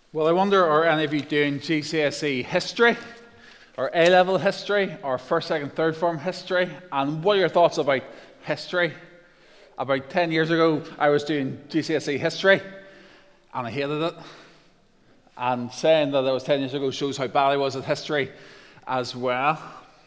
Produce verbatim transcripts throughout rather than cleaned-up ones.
Well, I wonder, are any of you doing G C S E history, or A-level history, or first, second, third form history? And what are your thoughts about history? About ten years ago, I was doing G C S E history, and I hated it. And saying that it was ten years ago shows how bad I was at history as well.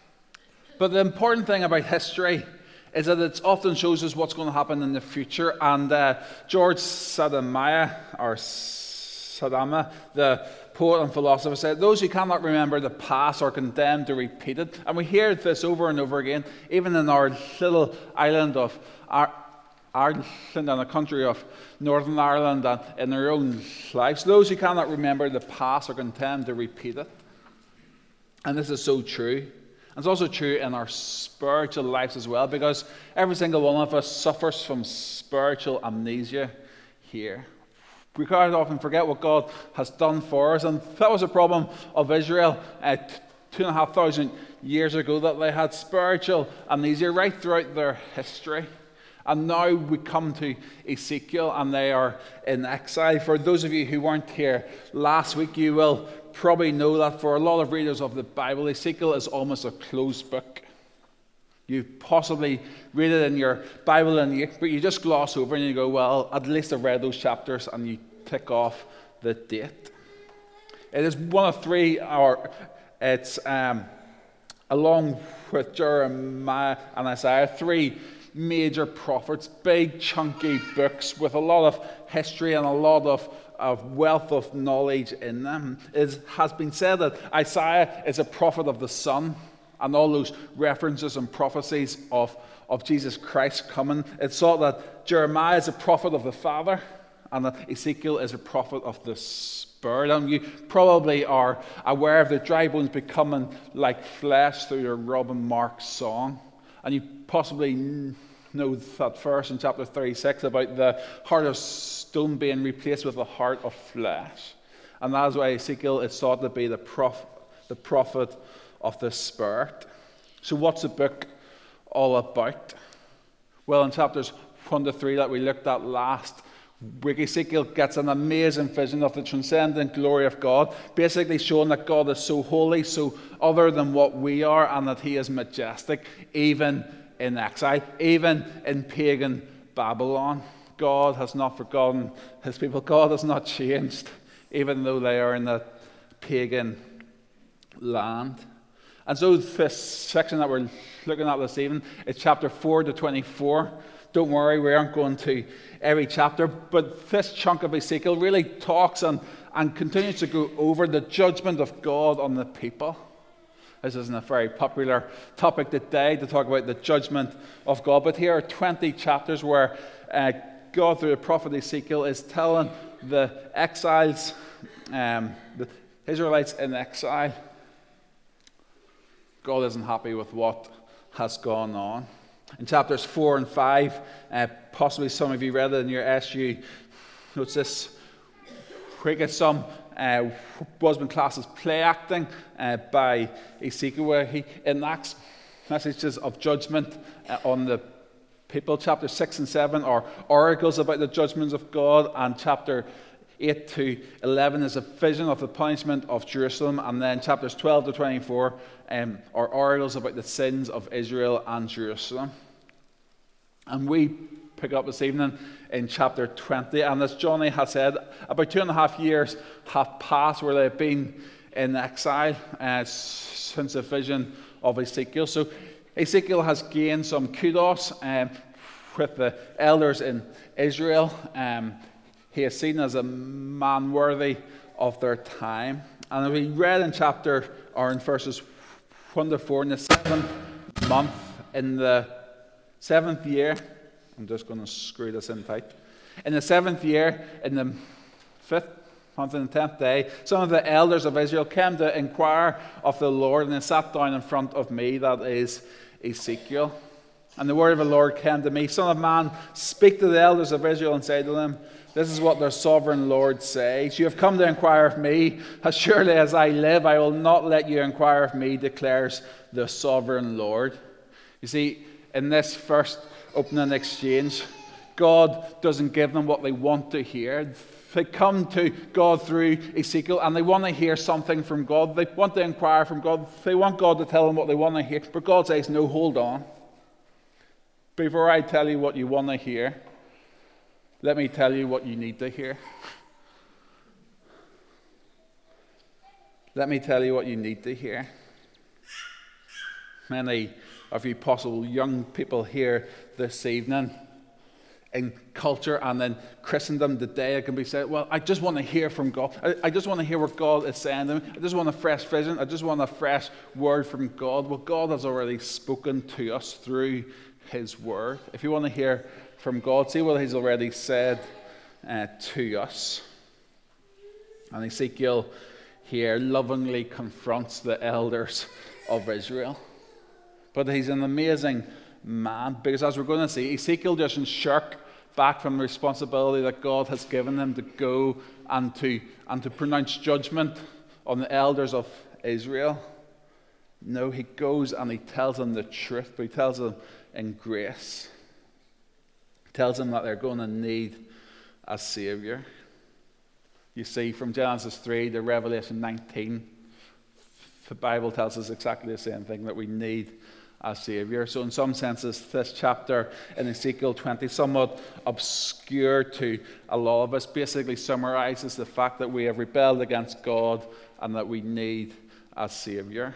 But the important thing about history is that it often shows us what's going to happen in the future. And uh, George Sadamaya, or Sadama, the poet and philosopher, said, "Those who cannot remember the past are condemned to repeat it." And we hear this over and over again, even in our little island of our Ireland and the country of Northern Ireland and in their own lives. Those who cannot remember the past are condemned to repeat it. And this is so true. And it's also true in our spiritual lives as well, because every single one of us suffers from spiritual amnesia here. We quite often forget what God has done for us, and that was a problem of Israel uh, two and a half thousand years ago, that they had spiritual amnesia right throughout their history. And now we come to Ezekiel, and they are in exile. For those of you who weren't here last week, you will probably know that for a lot of readers of the Bible, Ezekiel is almost a closed book. You possibly read it in your Bible, and but you just gloss over and you go, well, at least I've read those chapters, and you tick off the date. It is one of three, or it's um, along with Jeremiah and Isaiah, three major prophets, big chunky books with a lot of history and a lot of, of wealth of knowledge in them. It has been said that Isaiah is a prophet of the Son, and all those references and prophecies of, of Jesus Christ coming. It's thought that Jeremiah is a prophet of the Father, and that Ezekiel is a prophet of the Spirit. And you probably are aware of the dry bones becoming like flesh through the Robin Mark song. And you possibly know that verse in chapter thirty-six about the heart of stone being replaced with a heart of flesh. And that is why Ezekiel is thought to be the, prof- the prophet of the Spirit. So what's the book all about? Well, in chapters one to three that we looked at last week, Ezekiel gets an amazing vision of the transcendent glory of God, basically showing that God is so holy, so other than what we are, and that he is majestic, even in exile, even in pagan Babylon. God has not forgotten his people. God has not changed, even though they are in that pagan land. And so this section that we're looking at this evening is chapter four to twenty-four. Don't worry, we aren't going to every chapter, but this chunk of Ezekiel really talks and, and continues to go over the judgment of God on the people. This isn't a very popular topic today, to talk about the judgment of God, but here are twenty chapters where uh, God, through the prophet Ezekiel, is telling the exiles, um, the Israelites in exile, God isn't happy with what has gone on. In chapters four and five, uh, possibly some of you read it in your S U notes this, we get some uh, was been classed as play acting uh, by Ezekiel, where he enacts messages of judgment uh, on the people. Chapter six and seven are oracles about the judgments of God, and chapter eight to eleven is a vision of the punishment of Jerusalem, and then chapters twelve to twenty-four um, are oracles about the sins of Israel and Jerusalem. And we pick up this evening in chapter twenty, and as Johnny has said, about two and a half years have passed where they've been in exile uh, since the vision of Ezekiel. So Ezekiel has gained some kudos um, with the elders in Israel. Um, he is seen as a man worthy of their time. And we read in chapter, or in verses one to four, in the seventh month, in the seventh year, I'm just going to screw this in tight. In the seventh year, in the fifth month and the tenth day, some of the elders of Israel came to inquire of the Lord, and they sat down in front of me, that is Ezekiel. And the word of the Lord came to me, "Son of man, speak to the elders of Israel and say to them, this is what their sovereign Lord says. You have come to inquire of me. As surely as I live, I will not let you inquire of me, declares the sovereign Lord." You see, in this first opening exchange, God doesn't give them what they want to hear. They come to God through Ezekiel and they want to hear something from God. They want to inquire from God. They want God to tell them what they want to hear. But God says, no, hold on. Before I tell you what you want to hear, let me tell you what you need to hear. Let me tell you what you need to hear. Many of you possible young people here this evening, in culture and in Christendom today, it can be said, well, I just want to hear from God. I, I just want to hear what God is saying to me. I just want a fresh vision. I just want a fresh word from God. Well, God has already spoken to us through his word. If you want to hear from God, see what he's already said uh, to us. And Ezekiel here lovingly confronts the elders of Israel. But he's an amazing man, because as we're going to see, Ezekiel doesn't shirk back from the responsibility that God has given him to go and to, and to pronounce judgment on the elders of Israel. No, he goes and he tells them the truth, but he tells them in grace. He tells them that they're going to need a Savior. You see, from Genesis three to Revelation nineteen, the Bible tells us exactly the same thing, that we need a Savior. So in some senses, this chapter in Ezekiel twenty, somewhat obscure to a lot of us, basically summarizes the fact that we have rebelled against God and that we need a Savior.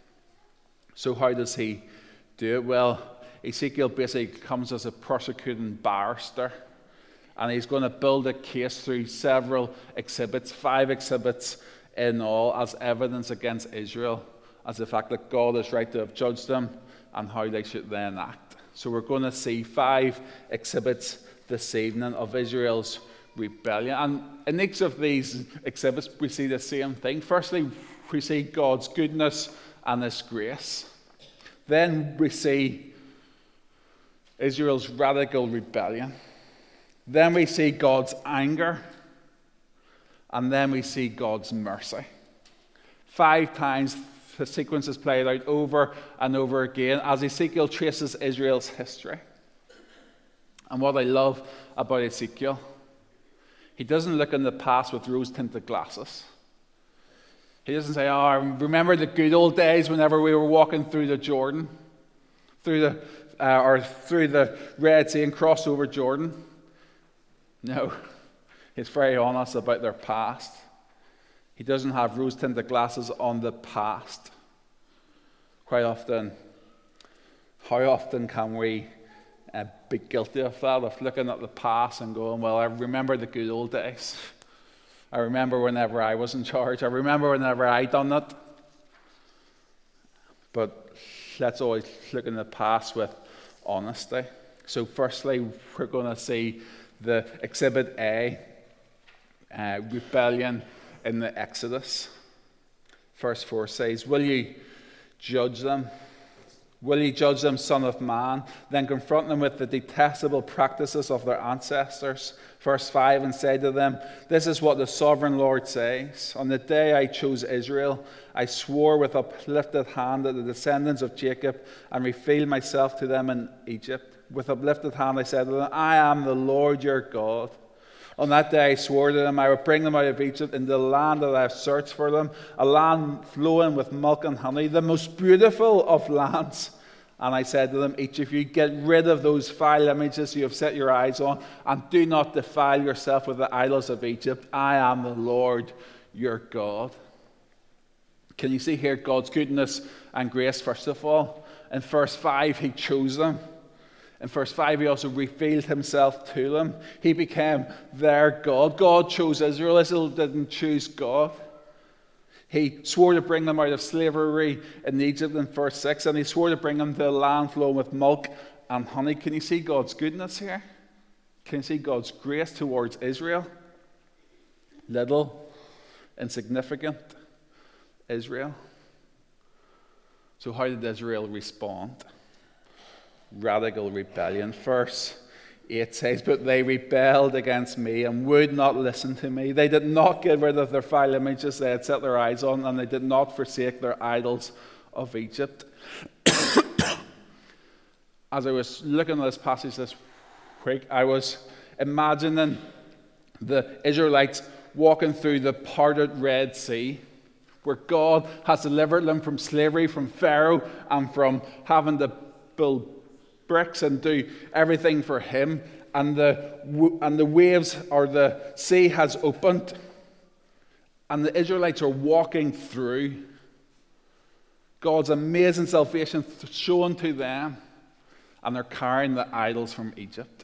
So how does he do it? Well, Ezekiel basically comes as a prosecuting barrister, and he's going to build a case through several exhibits, five exhibits in all, as evidence against Israel, as the fact that God is right to have judged them and how they should then act. So we're going to see five exhibits this evening of Israel's rebellion. And in each of these exhibits, we see the same thing. Firstly, we see God's goodness and his grace. Then we see Israel's radical rebellion. Then we see God's anger. And then we see God's mercy. Five times the sequence is played out over and over again as Ezekiel traces Israel's history. And what I love about Ezekiel, he doesn't look in the past with rose-tinted glasses. He doesn't say, oh, remember the good old days whenever we were walking through the Jordan, through the uh, or through the Red Sea and crossed over Jordan. No, he's very honest about their past. He doesn't have rose-tinted glasses on the past. Quite often, how often can we uh, be guilty of that, of looking at the past and going, well, I remember the good old days. I remember whenever I was in charge. I remember whenever I done it. But let's always look in the past with honesty. So firstly, we're going to see the Exhibit A, uh, rebellion in the Exodus. Verse four says, will you judge them? Will you judge them, Son of Man? Then confront them with the detestable practices of their ancestors. Verse five, and say to them, this is what the sovereign Lord says. On the day I chose Israel, I swore with uplifted hand to the descendants of Jacob and revealed myself to them in Egypt. With uplifted hand I said to them, I am the Lord your God. On that day I swore to them, I would bring them out of Egypt into the land that I have searched for them, a land flowing with milk and honey, the most beautiful of lands. And I said to them, each of you, get rid of those vile images you have set your eyes on, and do not defile yourself with the idols of Egypt. I am the Lord your God. Can you see here God's goodness and grace, first of all? In verse five, he chose them. In verse five, he also revealed himself to them. He became their God. God chose Israel. Israel didn't choose God. He swore to bring them out of slavery in Egypt in verse six, and he swore to bring them to a land flowing with milk and honey. Can you see God's goodness here? Can you see God's grace towards Israel? Little, insignificant Israel. So how did Israel respond? Radical rebellion. Verse eight says, but they rebelled against me and would not listen to me. They did not get rid of their vile images they had set their eyes on, and they did not forsake their idols of Egypt. As I was looking at this passage this week, I was imagining the Israelites walking through the parted Red Sea, where God has delivered them from slavery, from Pharaoh, and from having to build bricks and do everything for him. And the, and the waves, or the sea, has opened. And the Israelites are walking through. God's amazing salvation shown to them. And they're carrying the idols from Egypt.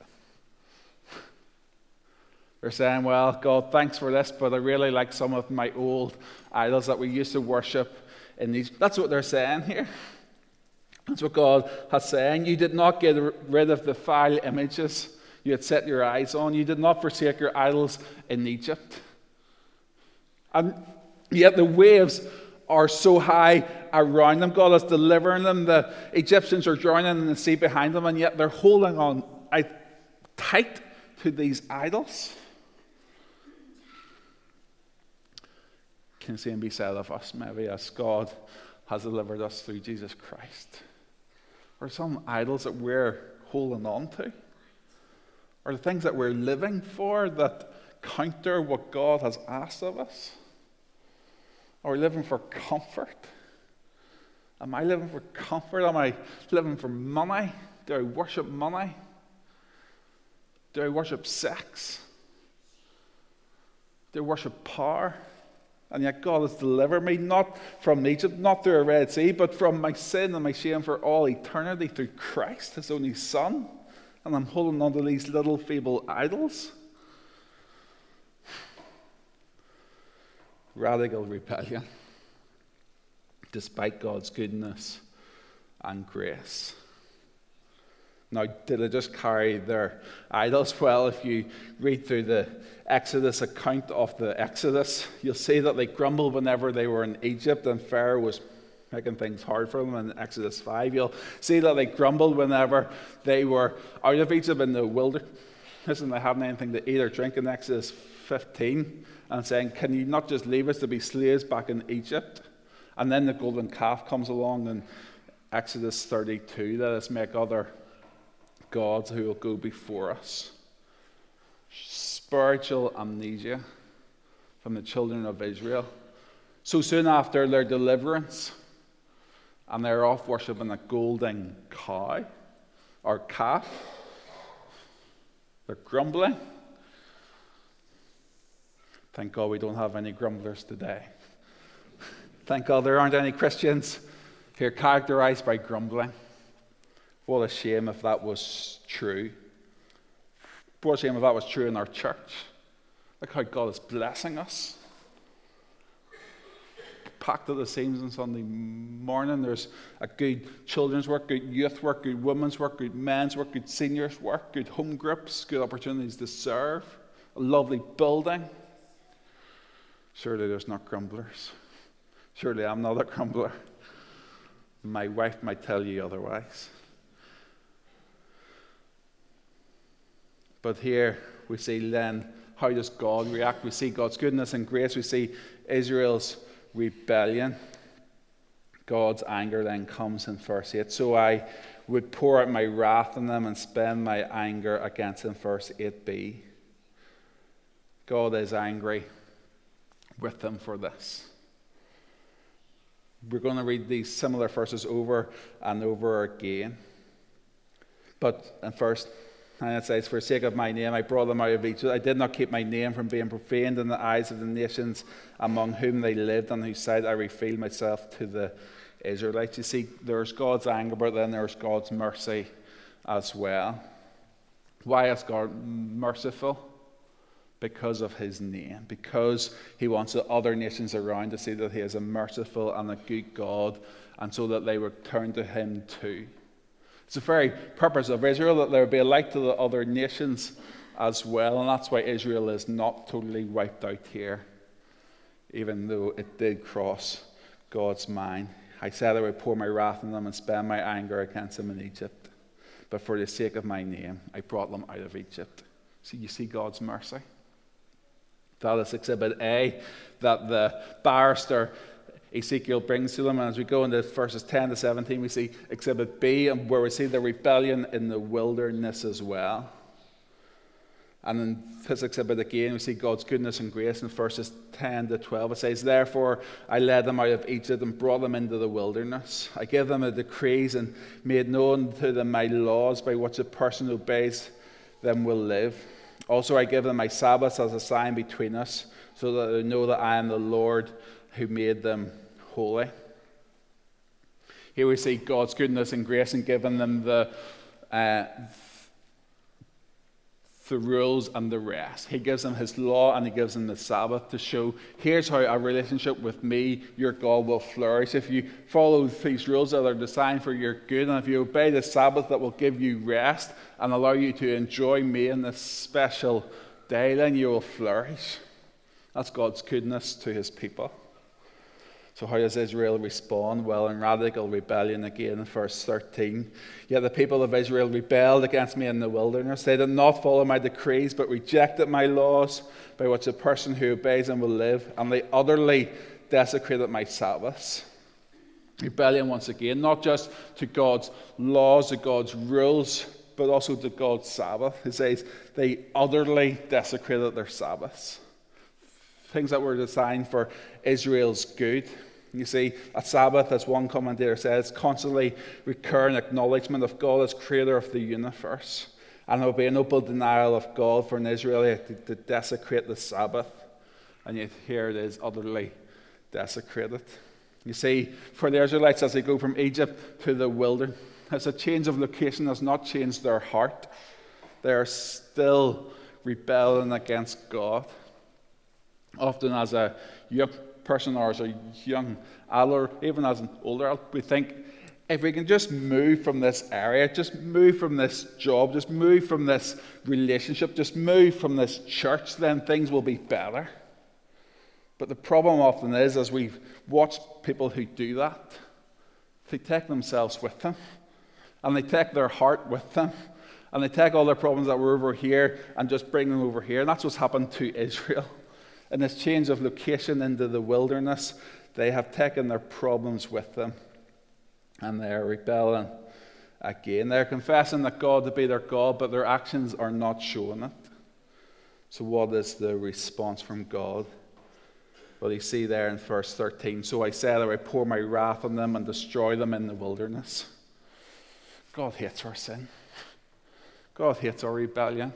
They're saying, well, God, thanks for this, but I really like some of my old idols that we used to worship in Egypt. That's what they're saying here. That's what God has saying. You did not get rid of the foul images you had set your eyes on. You did not forsake your idols in Egypt. And yet the waves are so high around them. God is delivering them. The Egyptians are drowning in the sea behind them, and yet they're holding on tight to these idols. Can the same be said of us, maybe, as God has delivered us through Jesus Christ? Or some idols that we're holding on to? Or the things that we're living for that counter what God has asked of us? Are we living for comfort? Am I living for comfort? Am I living for money? Do I worship money? Do I worship sex? Do I worship power? And yet God has delivered me, not from Egypt, not through a Red Sea, but from my sin and my shame for all eternity through Christ, his only Son. And I'm holding on to these little feeble idols. Radical rebellion, despite God's goodness and grace. Now, did they just carry their idols? Well, if you read through the Exodus account of the Exodus, you'll see that they grumbled whenever they were in Egypt and Pharaoh was making things hard for them in Exodus five. You'll see that they grumbled whenever they were out of Egypt in the wilderness and they hadn't anything to eat or drink in Exodus fifteen, and saying, can you not just leave us to be slaves back in Egypt? And then the golden calf comes along in Exodus thirty-two, let us make other gods who will go before us. Spiritual amnesia from the children of Israel. So soon after their deliverance, and they're off worshipping a golden cow or calf, they're grumbling. Thank God we don't have any grumblers today. Thank God there aren't any Christians who are characterized by grumbling. What a shame if that was true. What a shame if that was true in our church. Look how God is blessing us. Packed at the seams on Sunday morning. There's a good children's work, good youth work, good women's work, good men's work, good seniors work, good home groups, good opportunities to serve. A lovely building. Surely there's not grumblers. Surely I'm not a grumbler. My wife might tell you otherwise. But here we see then, how does God react? We see God's goodness and grace. We see Israel's rebellion. God's anger then comes in verse eight. So I would pour out my wrath on them and spend my anger against them. Verse eight b. God is angry with them for this. We're going to read these similar verses over and over again. But in first, and it says, for the sake of my name, I brought them out of Egypt. I did not keep my name from being profaned in the eyes of the nations among whom they lived, on whose side I revealed myself to the Israelites. You see, there's God's anger, but then there's God's mercy as well. Why is God merciful? Because of his name. Because he wants the other nations around to see that he is a merciful and a good God, and so that they would turn to him too. It's the very purpose of Israel, that there would be a light to the other nations as well. And that's why Israel is not totally wiped out here, even though it did cross God's mind. I said I would pour my wrath on them and spend my anger against them in Egypt. But for the sake of my name, I brought them out of Egypt. So you see God's mercy. That is exhibit A, that the barrister Ezekiel brings to them. And as we go into verses ten to seventeen, we see exhibit B, where we see the rebellion in the wilderness as well. And in this exhibit again, we see God's goodness and grace in verses ten to twelve. It says, "Therefore I led them out of Egypt and brought them into the wilderness. I gave them the decrees and made known to them my laws, by which a person who obeys them will live. Also I give them my Sabbaths as a sign between us, so that they know that I am the Lord who made them holy." Here we see God's goodness and grace in giving them the uh, the rules and the rest. He gives them his law and he gives them the Sabbath to show, here's how a relationship with me, your God, will flourish. If you follow these rules that are designed for your good, and if you obey the Sabbath that will give you rest and allow you to enjoy me in this special day, then you will flourish. That's God's goodness to his people. So how does Israel respond? Well, in radical rebellion again in verse thirteen. "Yet the people of Israel rebelled against me in the wilderness. They did not follow my decrees, but rejected my laws, by which a person who obeys them will live. And they utterly desecrated my Sabbaths." Rebellion once again, not just to God's laws, to God's rules, but also to God's Sabbath. He says they utterly desecrated their Sabbaths. Things that were designed for Israel's good. You see, a Sabbath, as one commentator says, constantly recurring acknowledgement of God as creator of the universe. And it would be an open denial of God for an Israelite to, to desecrate the Sabbath. And yet here it is, utterly desecrated. You see, for the Israelites as they go from Egypt to the wilderness, as a change of location has not changed their heart. They are still rebelling against God. Often as a young person or as a young adult, or even as an older adult, we think, if we can just move from this area, just move from this job, just move from this relationship, just move from this church, then things will be better. But the problem often is, as we watch people who do that, they take themselves with them, and they take their heart with them, and they take all their problems that were over here and just bring them over here. And that's what's happened to Israel. In this change of location into the wilderness, they have taken their problems with them, and they are rebelling again. They are confessing that God to be their God, but their actions are not showing it. So what is the response from God? Well, you see there in verse thirteen, "So I said I would pour my wrath on them and destroy them in the wilderness." God hates our sin. God hates our rebellion.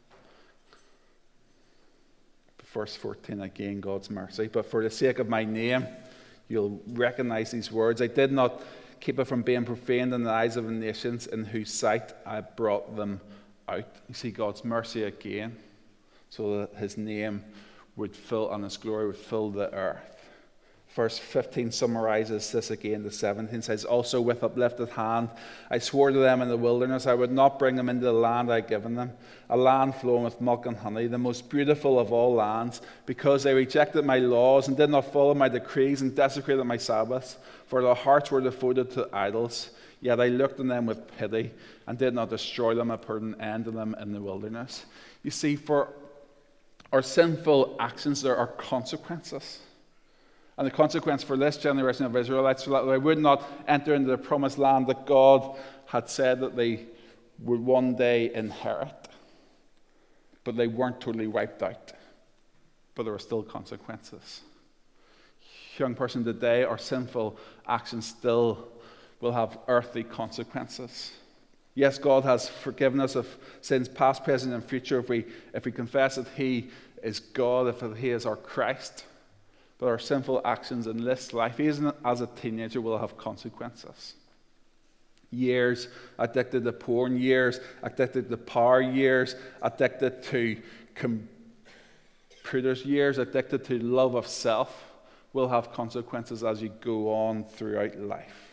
Verse fourteen again, God's mercy. "But for the sake of my name, you'll recognize these words. I did not keep it from being profaned in the eyes of the nations, in whose sight I brought them out." You see God's mercy again, so that his name would fill and his glory would fill the earth. Verse fifteen summarizes this again. The seventeen says, "Also with uplifted hand I swore to them in the wilderness, I would not bring them into the land I had given them, a land flowing with milk and honey, the most beautiful of all lands, because they rejected my laws and did not follow my decrees and desecrated my Sabbaths, for their hearts were devoted to idols. Yet I looked on them with pity and did not destroy them, I put an end to them in the wilderness." You see, for our sinful actions there are consequences. And the consequence for this generation of Israelites was that they would not enter into the promised land that God had said that they would one day inherit. But they weren't totally wiped out. But there were still consequences. Young person, today our sinful actions still will have earthly consequences. Yes, God has forgiven us of sins past, present, and future if we, if we confess that he is God, if he is our Christ. But our sinful actions in this life, even as a teenager, will have consequences. Years addicted to porn, years addicted to power, years addicted to computers, years addicted to love of self will have consequences as you go on throughout life.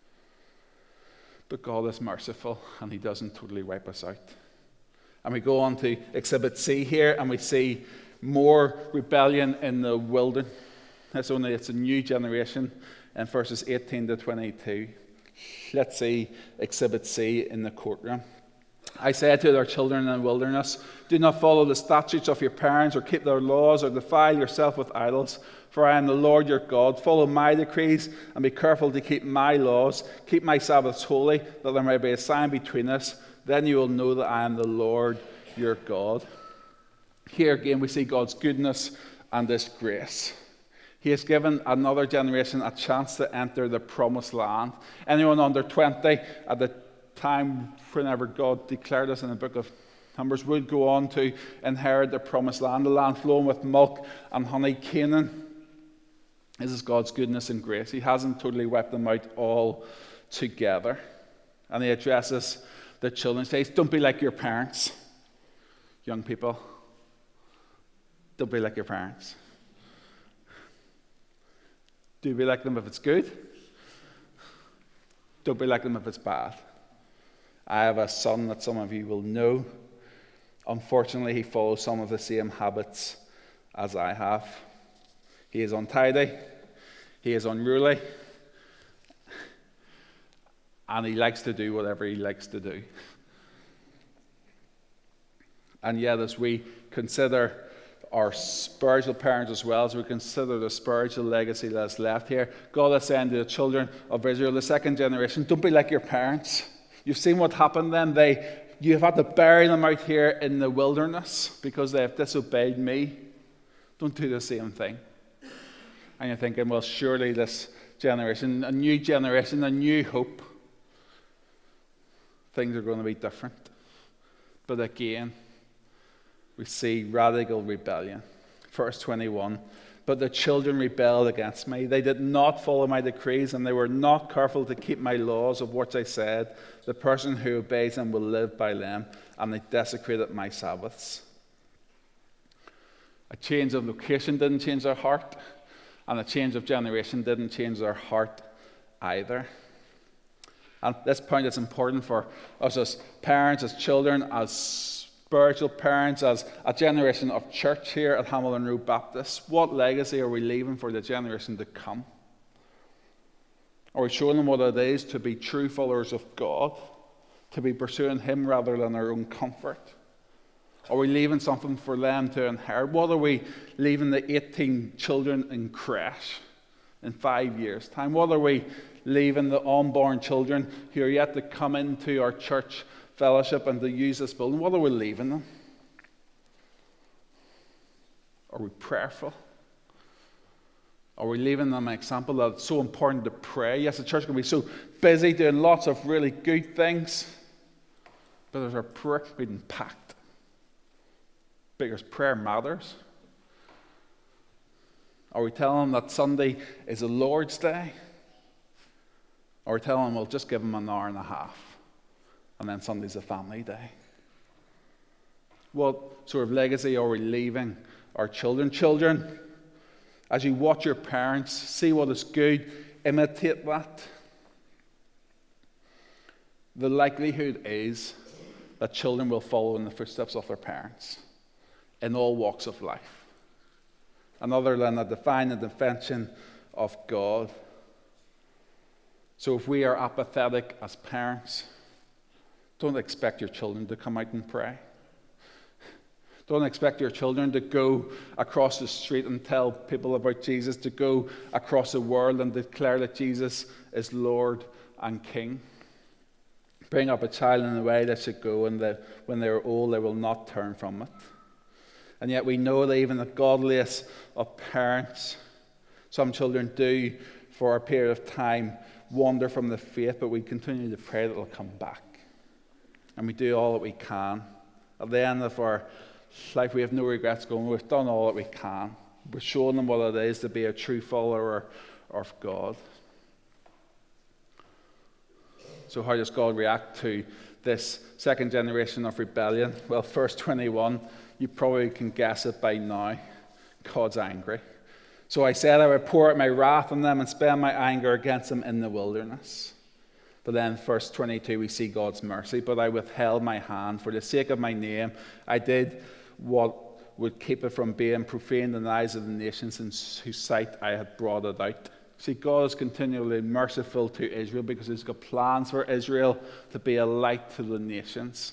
But God is merciful and he doesn't totally wipe us out. And we go on to Exhibit C here and we see more rebellion in the wilderness. It's only it's a new generation in verses eighteen to twenty-two. Let's see Exhibit C in the courtroom. "I said to their children in the wilderness, do not follow the statutes of your parents or keep their laws or defile yourself with idols. For I am the Lord your God. Follow my decrees and be careful to keep my laws. Keep my Sabbaths holy, that there may be a sign between us. Then you will know that I am the Lord your God." Here again we see God's goodness and His grace. He has given another generation a chance to enter the promised land. Anyone under twenty at the time whenever God declared us in the book of Numbers would go on to inherit the promised land, the land flowing with milk and honey, Canaan. This is God's goodness and grace. He hasn't totally wiped them out all together. And He addresses the children. He says, don't be like your parents, young people. Don't be like your parents. Do be like them if it's good. Don't be like them if it's bad. I have a son that some of you will know. Unfortunately, he follows some of the same habits as I have. He is untidy. He is unruly. And he likes to do whatever he likes to do. And yet, as we consider our spiritual parents as well, as we consider the spiritual legacy that's left here, God is saying to the children of Israel, the second generation, don't be like your parents. You've seen what happened then. They, you have had to bury them out here in the wilderness because they have disobeyed me. Don't do the same thing. And you're thinking, well, surely this generation, a new generation, a new hope, things are going to be different. But again, we see radical rebellion. Verse twenty-one, but the children rebelled against me. They did not follow my decrees, and they were not careful to keep my laws, of which I said, the person who obeys them will live by them, and they desecrated my Sabbaths. A change of location didn't change their heart, and a change of generation didn't change their heart either. And at this point, it's important for us as parents, as children, as spiritual parents, as a generation of church here at Hamilton Road Baptist. What legacy are we leaving for the generation to come? Are we showing them what it is to be true followers of God, to be pursuing Him rather than our own comfort? Are we leaving something for them to inherit? What are we leaving the eighteen children in creche in five years' time? What are we leaving the unborn children who are yet to come into our church fellowship and to use this building? What are we leaving them? Are we prayerful? Are we leaving them an example that it's so important to pray? Yes, the church can be so busy doing lots of really good things, but there's our prayer being packed because prayer matters. Are we telling them that Sunday is the Lord's Day? Or are we telling them we'll just give them an hour and a half and then Sunday's a family day? What sort of legacy are we leaving our children? Children, as you watch your parents, see what is good, imitate that. The likelihood is that children will follow in the footsteps of their parents in all walks of life. And other than a divine intervention of God. So if we are apathetic as parents, don't expect your children to come out and pray. Don't expect your children to go across the street and tell people about Jesus, to go across the world and declare that Jesus is Lord and King. Bring up a child in the way they should go, and that when they are old, they will not turn from it. And yet we know that even the godliest of parents, some children do, for a period of time, wander from the faith, but we continue to pray that they'll come back. And we do all that we can. At the end of our life, we have no regrets going, we've done all that we can. We're showing them what it is to be a true follower of God. So how does God react to this second generation of rebellion? Well, verse twenty-one, you probably can guess it by now. God's angry. So I said I would pour out my wrath on them and spend my anger against them in the wilderness. But then verse twenty-two, we see God's mercy. But I withheld my hand for the sake of my name. I did what would keep it from being profaned in the eyes of the nations in whose sight I had brought it out. See, God is continually merciful to Israel because He's got plans for Israel to be a light to the nations.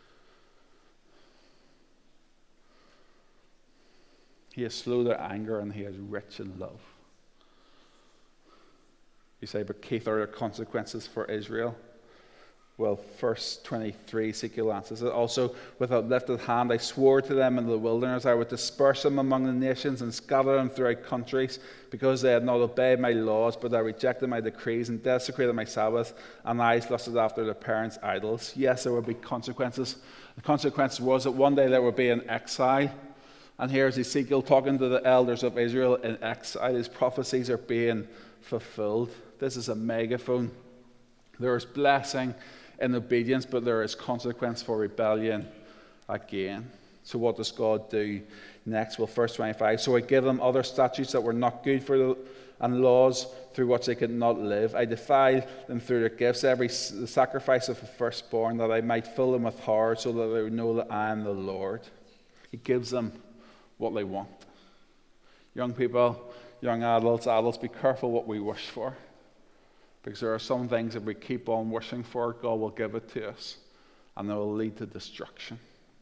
He is slow to anger and He is rich in love. You say, but Keith, are there consequences for Israel? Well, verse twenty-three, Ezekiel answers it. Also, with a lifted hand, I swore to them in the wilderness, I would disperse them among the nations and scatter them throughout countries, because they had not obeyed my laws, but they rejected my decrees and desecrated my Sabbath, and eyes lusted after their parents' idols. Yes, there would be consequences. The consequence was that one day they would be in exile. And here's Ezekiel talking to the elders of Israel in exile. His prophecies are being fulfilled. This is a megaphone. There is blessing in obedience, but there is consequence for rebellion again. So what does God do next? Well, verse twenty-five, so I give them other statutes that were not good for them, and laws through which they could not live. I defile them through their gifts, every the sacrifice of the firstborn, that I might fill them with horror, so that they would know that I am the Lord. He gives them what they want. Young people, young adults, adults, be careful what we wish for. Because there are some things, if we keep on wishing for, God will give it to us, and it will lead to destruction.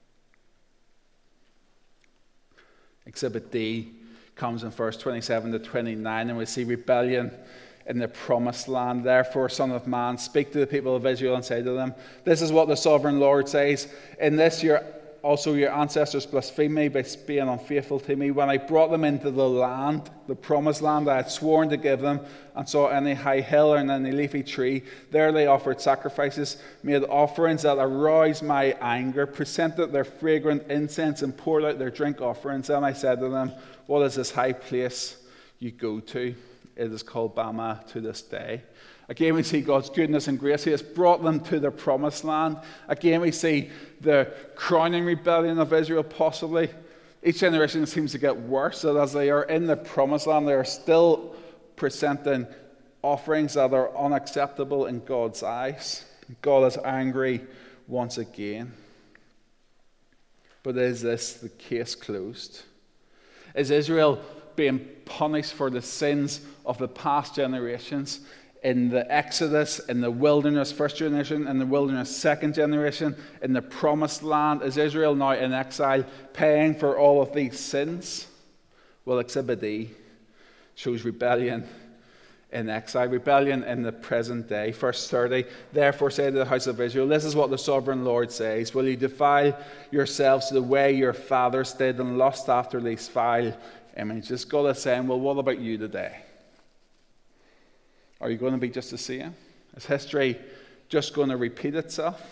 Exhibit D comes in verse twenty-seven to twenty-nine, and we see rebellion in the promised land. Therefore, Son of Man, speak to the people of Israel and say to them, this is what the sovereign Lord says. In this your Also, your ancestors blasphemed me by being unfaithful to me. When I brought them into the land, the promised land I had sworn to give them, and saw any high hill or any leafy tree, there they offered sacrifices, made offerings that aroused my anger, presented their fragrant incense, and poured out their drink offerings. And I said to them, what is this high place you go to? It is called Bama to this day. Again, we see God's goodness and grace. He has brought them to the promised land. Again, we see the crowning rebellion of Israel, possibly. Each generation seems to get worse, so as they are in the promised land, they are still presenting offerings that are unacceptable in God's eyes. God is angry once again. But is this the case closed? Is Israel being punished for the sins of the past generations? In the Exodus, in the wilderness, first generation, in the wilderness, second generation, in the promised land, is Israel now in exile paying for all of these sins? Well, Exhibit D shows rebellion in exile, rebellion in the present day. Verse thirty, therefore say to the house of Israel, this is what the sovereign Lord says, will you defile yourselves the way your fathers did and lust after these vile images? God is saying, well, what about you today? Are you going to be just the same? Is history just going to repeat itself?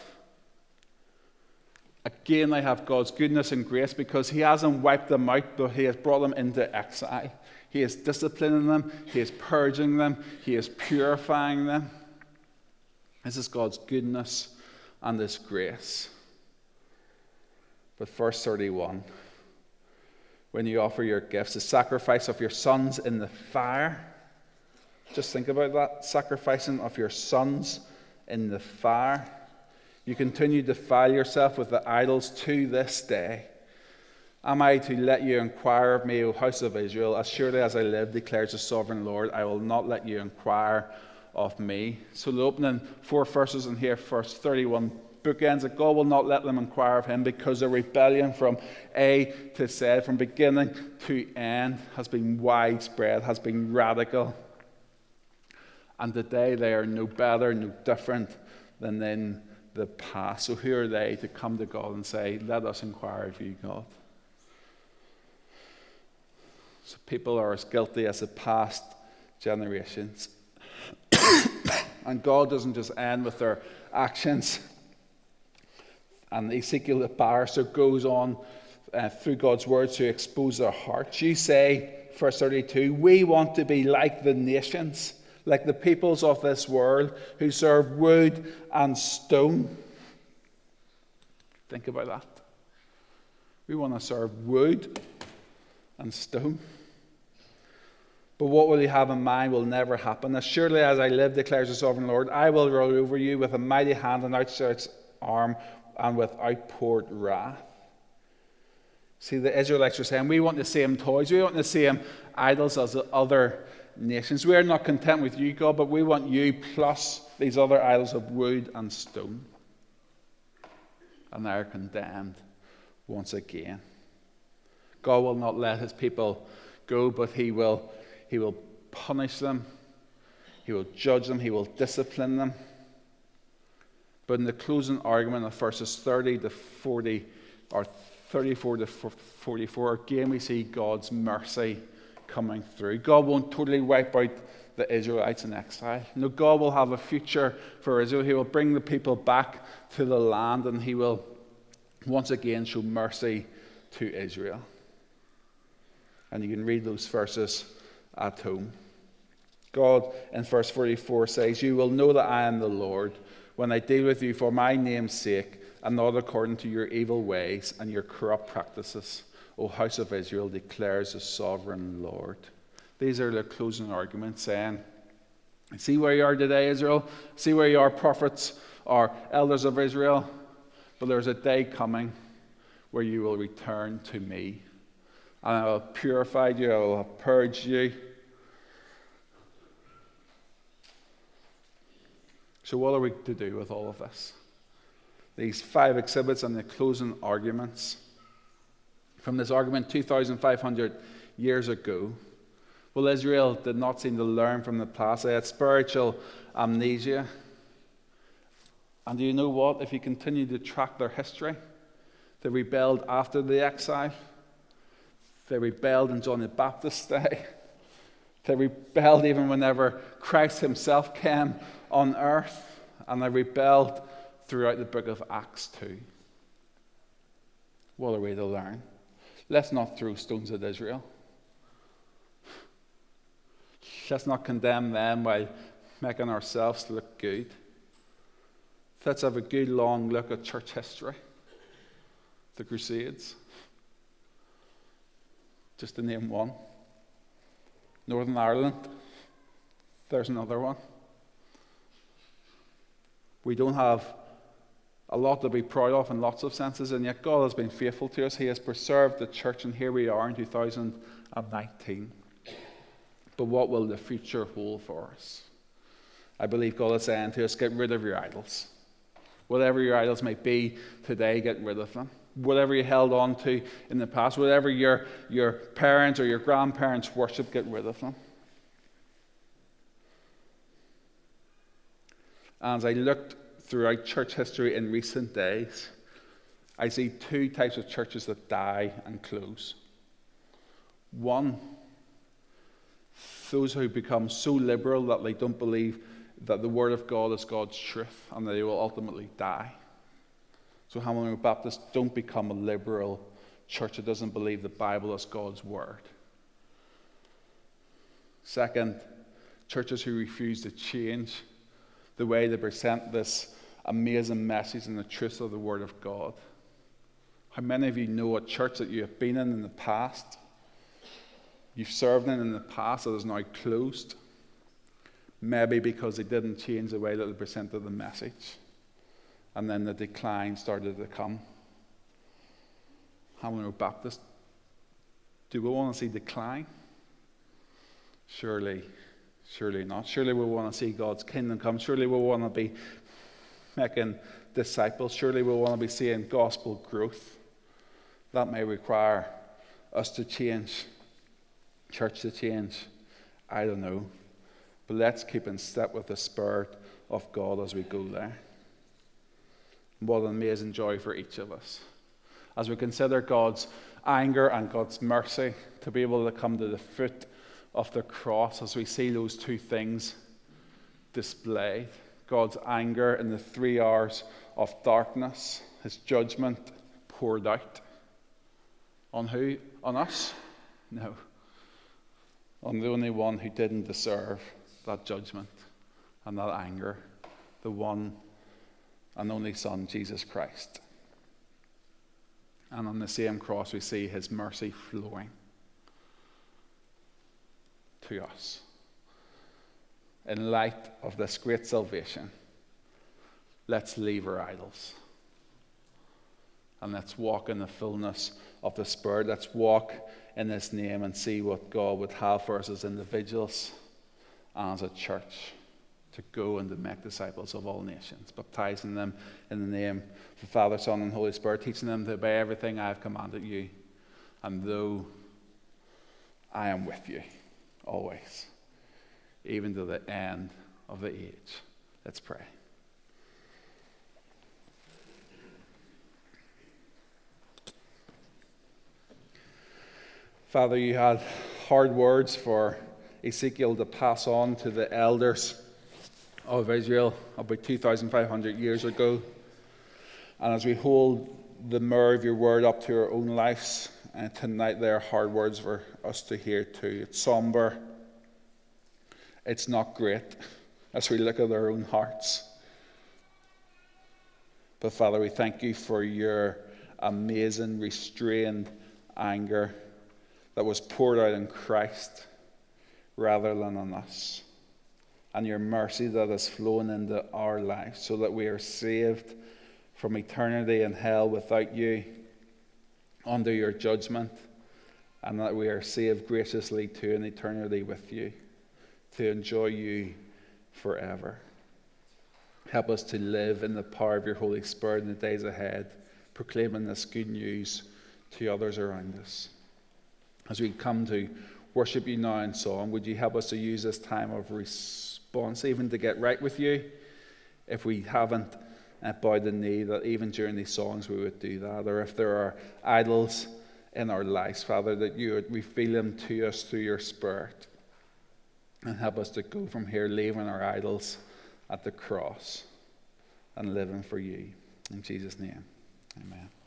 Again, they have God's goodness and grace because He hasn't wiped them out, but He has brought them into exile. He is disciplining them. He is purging them. He is purifying them. This is God's goodness and His grace. But verse thirty-one, when you offer your gifts, the sacrifice of your sons in the fire. Just think about that, sacrificing of your sons in the fire. You continue to defile yourself with the idols to this day. Am I to let you inquire of me, O house of Israel? As surely as I live, declares the sovereign Lord, I will not let you inquire of me. So the opening four verses in here, verse thirty-one, bookends that God will not let them inquire of Him because the rebellion from A to Z, from beginning to end, has been widespread, has been radical. And today they are no better, no different than in the past. So who are they to come to God and say, let us inquire of you, God? So people are as guilty as the past generations. And God doesn't just end with their actions. And Ezekiel the barrister goes on uh, through God's word to expose their hearts. You say, verse thirty-two, we want to be like the nations, like the peoples of this world who serve wood and stone. Think about that. We want to serve wood and stone. But what will you have in mind will never happen. As surely as I live, declares the sovereign Lord, I will rule over you with a mighty hand and outstretched arm and with outpoured wrath. See, the Israelites are saying, we want the same toys, we want the same idols as the other nations. We are not content with you, God, but we want you plus these other idols of wood and stone. And they are condemned once again. God will not let His people go, but He will, He will punish them. He will judge them. He will discipline them. But in the closing argument of verses thirty to forty, or thirty-four to forty-four, again we see God's mercy coming through. God won't totally wipe out the Israelites in exile. No, God will have a future for Israel. He will bring the people back to the land, and he will once again show mercy to Israel. And you can read those verses at home. God in verse forty-four says, "You will know that I am the Lord when I deal with you for my name's sake, and not according to your evil ways and your corrupt practices, O house of Israel, declares the sovereign Lord." These are the closing arguments saying, see where you are today, Israel. See where you are, prophets or elders of Israel. But there's a day coming where you will return to me. And I will have purified you. I will have purged you. So what are we to do with all of this? These five exhibits and the closing arguments. From this argument two thousand five hundred years ago, well, Israel did not seem to learn from the past. They had spiritual amnesia. And do you know what? If you continue to track their history, they rebelled after the exile. They rebelled in John the Baptist's day. They rebelled even whenever Christ himself came on earth. And they rebelled throughout the book of Acts too. What are we to learn? Let's not throw stones at Israel. Let's not condemn them while making ourselves look good. Let's have a good long look at church history. The Crusades. Just to name one. Northern Ireland. There's another one. We don't have a lot to be proud of in lots of senses, and yet God has been faithful to us. He has preserved the church, and here we are in two thousand nineteen. But what will the future hold for us? I believe God is saying to us, get rid of your idols. Whatever your idols might be today, get rid of them. Whatever you held on to in the past, whatever your, your parents or your grandparents worship, get rid of them. And as I looked throughout church history in recent days, I see two types of churches that die and close. One, those who become so liberal that they don't believe that the Word of God is God's truth, and they will ultimately die. So Hamilton Baptists don't become a liberal church that doesn't believe the Bible is God's Word. Second, churches who refuse to change the way they present this amazing message and the truth of the Word of God. How many of you know a church that you have been in in the past, you've served in in the past, that is now closed? Maybe because they didn't change the way that they presented the message. And then the decline started to come. Hamilton Baptist, do we want to see decline? Surely, surely not. Surely we want to see God's kingdom come. Surely we want to be making disciples. Surely we want to be seeing gospel growth. That may require us to change, church to change. I don't know. But let's keep in step with the Spirit of God as we go there. What an amazing joy for each of us. As we consider God's anger and God's mercy, to be able to come to the foot of the cross as we see those two things displayed. God's anger in the three hours of darkness, his judgment poured out. On who? On us? No. On the only one who didn't deserve that judgment and that anger, the one and only Son, Jesus Christ. And on the same cross we see his mercy flowing to us. In light of this great salvation, let's leave our idols. And let's walk in the fullness of the Spirit. Let's walk in his name and see what God would have for us as individuals and as a church, to go and to make disciples of all nations, baptizing them in the name of the Father, Son, and Holy Spirit, teaching them to obey everything I have commanded you. And though I am with you always, even to the end of the age. Let's pray. Father, you had hard words for Ezekiel to pass on to the elders of Israel about two thousand five hundred years ago. And as we hold the mirror of your word up to our own lives, and tonight there are hard words for us to hear too. It's somber. It's not great as we look at our own hearts. But Father, we thank you for your amazing, restrained anger that was poured out in Christ rather than on us. And your mercy that has flown into our lives so that we are saved from eternity in hell without you, under your judgment, and that we are saved graciously to an eternity with you, to enjoy you forever. Help us to live in the power of your Holy Spirit in the days ahead, proclaiming this good news to others around us. As we come to worship you now in song, would you help us to use this time of response, even to get right with you? If we haven't uh, bowed the knee, that even during these songs we would do that. Or if there are idols in our lives, Father, that you would reveal them to us through your Spirit. And help us to go from here, leaving our idols at the cross and living for you. In Jesus' name, amen.